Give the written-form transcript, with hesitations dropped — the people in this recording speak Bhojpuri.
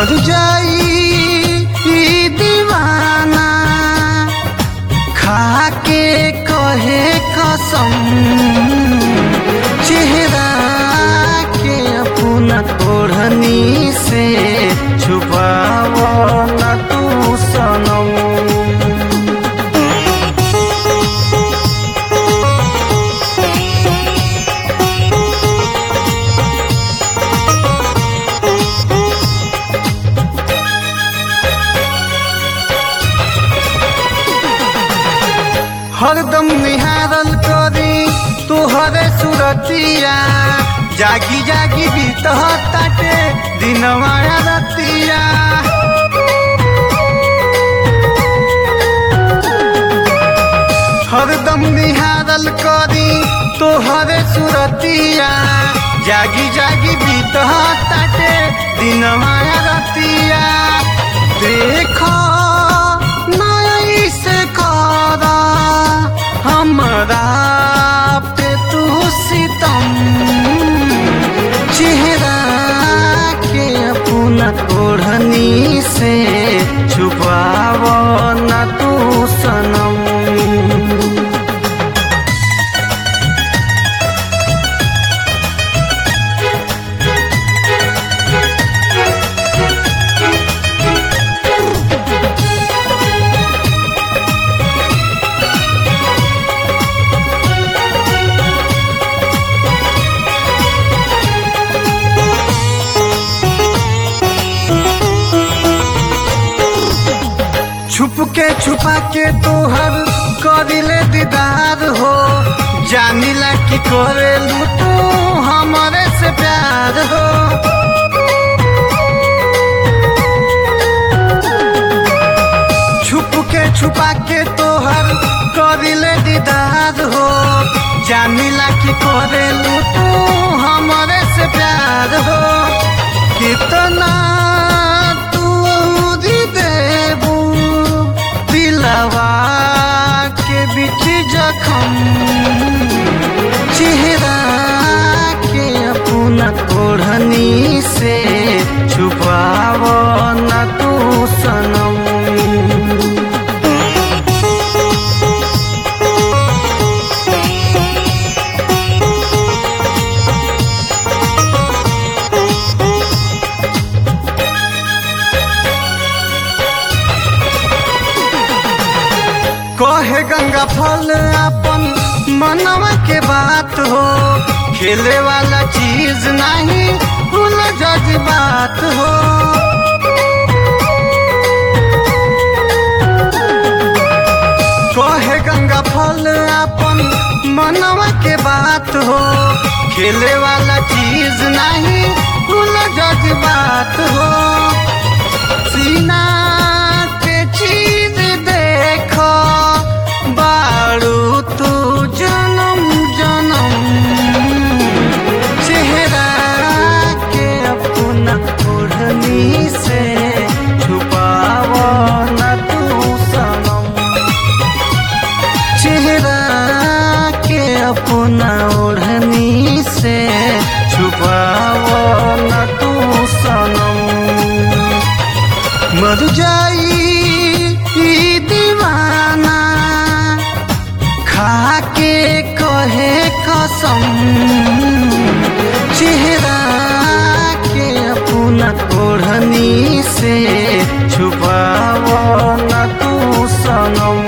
मर जाई ई दीवाना खा के कहे कसम चेहरा के अपना ओढ़नी से छुपाओ न तू सनम। हरदम निहारल करी तुहरे सुरतिया जागी जागी बीतताटे दिनवा रतिया। हरदम निहारल करी तुहरे सुरतिया जागी जागी बीतताटे दिनवा रतिया। देखो हमरा पे तू सितम चेहरा के अपना ओढ़नी से छुपाओ न तू सनम। छुप के छुपा के तोहर करिले दीदार हो जानिला कि करेलू तू हमारे से प्यार हो। छुप के छुपा के तोहर करिले दीदार हो जानिला कि करेलू तू हमारे से प्यार हो। कितना के बीच जखम चेहरा के अपना ओढ़नी से छुपाओ न तू सनम। कहे गंगा फल अपन मनवा के बात हो खेले वाला चीज नहीं फूल जज्बात हो। कहे गंगा फल अपन मनवा के बात हो खेले वाला चीज नहीं फूल जज्बात हो। सीना के चीज देखो बारू तू जन्म जन्म चेहरा के अपना ओढ़नी से छुपाओ न तू सनम। चेहरा के अपना ओढ़नी से छुपाओ न तू सनम। मर जाई ई दीवाना खा के कहे कसम चेहरा के अपना ओढ़नी से छुपाओ न तू सनम।